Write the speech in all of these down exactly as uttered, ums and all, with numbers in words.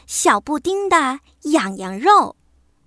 小布丁的痒痒肉。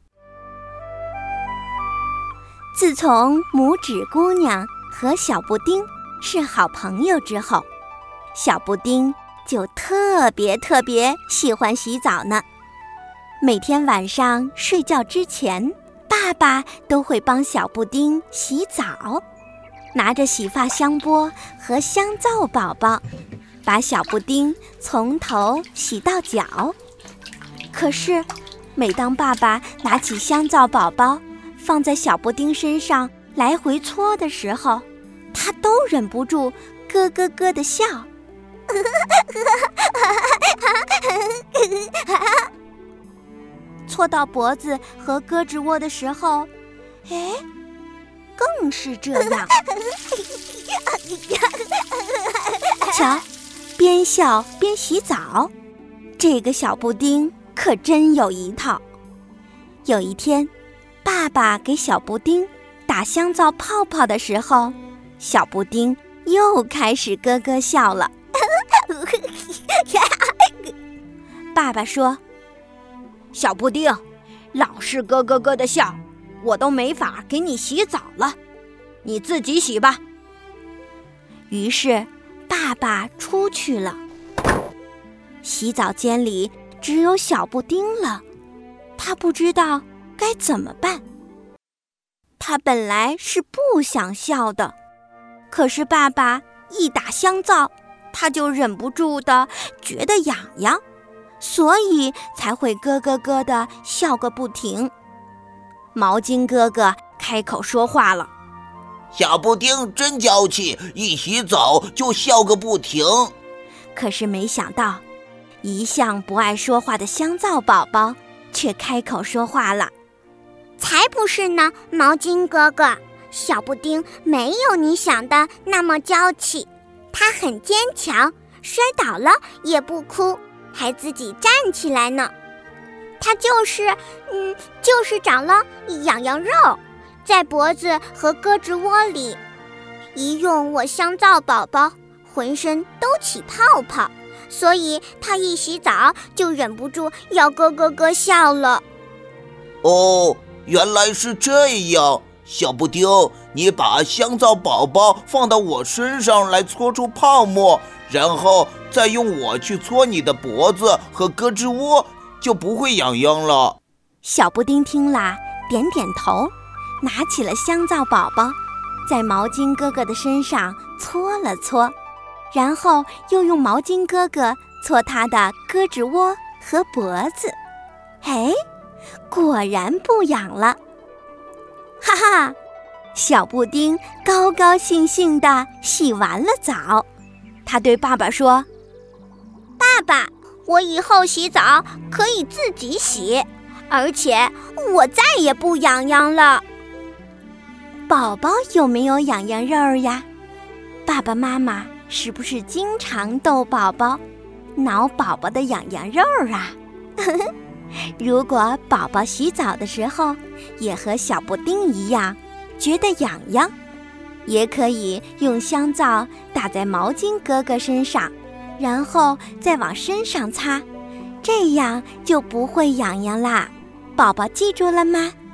自从拇指姑娘和小布丁是好朋友之后，小布丁就特别特别喜欢洗澡呢。每天晚上睡觉之前，爸爸都会帮小布丁洗澡，拿着洗发香波和香皂宝宝，把小布丁从头洗到脚。可是，每当爸爸拿起香皂宝宝放在小布丁身上来回搓的时候，他都忍不住咯咯咯地笑。搓到脖子和胳肢窝的时候，哎，更是这样。瞧，边笑边洗澡，这个小布丁可真有一套。有一天，爸爸给小布丁打香皂泡泡的时候，小布丁又开始咯咯笑了。爸爸说，小布丁，老是咯咯咯的笑，我都没法给你洗澡了，你自己洗吧。于是爸爸出去了，洗澡间里只有小布丁了，他不知道该怎么办。他本来是不想笑的，可是爸爸一打香皂，他就忍不住的觉得痒痒，所以才会咯咯咯的笑个不停。毛巾哥哥开口说话了， 小布丁真娇气，一洗澡就笑个不停。 可是没想到，一向不爱说话的香皂宝宝却开口说话了。 才不是呢，毛巾哥哥，小布丁没有你想的那么娇气，他很坚强，摔倒了也不哭，还自己站起来呢。他就是嗯，就是长了痒痒肉，在脖子和胳肢窝里，一用我香皂宝宝，浑身都起泡泡，所以他一洗澡就忍不住要咯咯咯笑了。 哦，原来是这样。小布丁，你把香皂宝宝放到我身上来搓出泡沫，然后再用我去搓你的脖子和胳肢窝，就不会痒痒了。 小布丁听了点点头，拿起了香皂宝宝，在毛巾哥哥的身上搓了搓，然后又用毛巾哥哥搓他的胳肢窝和脖子。哎，果然不痒了。哈哈，小布丁高高兴兴地洗完了澡，他对爸爸说， 爸爸，我以后洗澡可以自己洗，而且我再也不痒痒了。 宝宝有没有痒痒肉呀？爸爸妈妈是不是经常逗宝宝，挠宝宝的痒痒肉啊？如果宝宝洗澡的时候也和小布丁一样觉得痒痒，也可以用香皂打在毛巾哥哥身上，然后再往身上擦，这样就不会痒痒啦。宝宝记住了吗？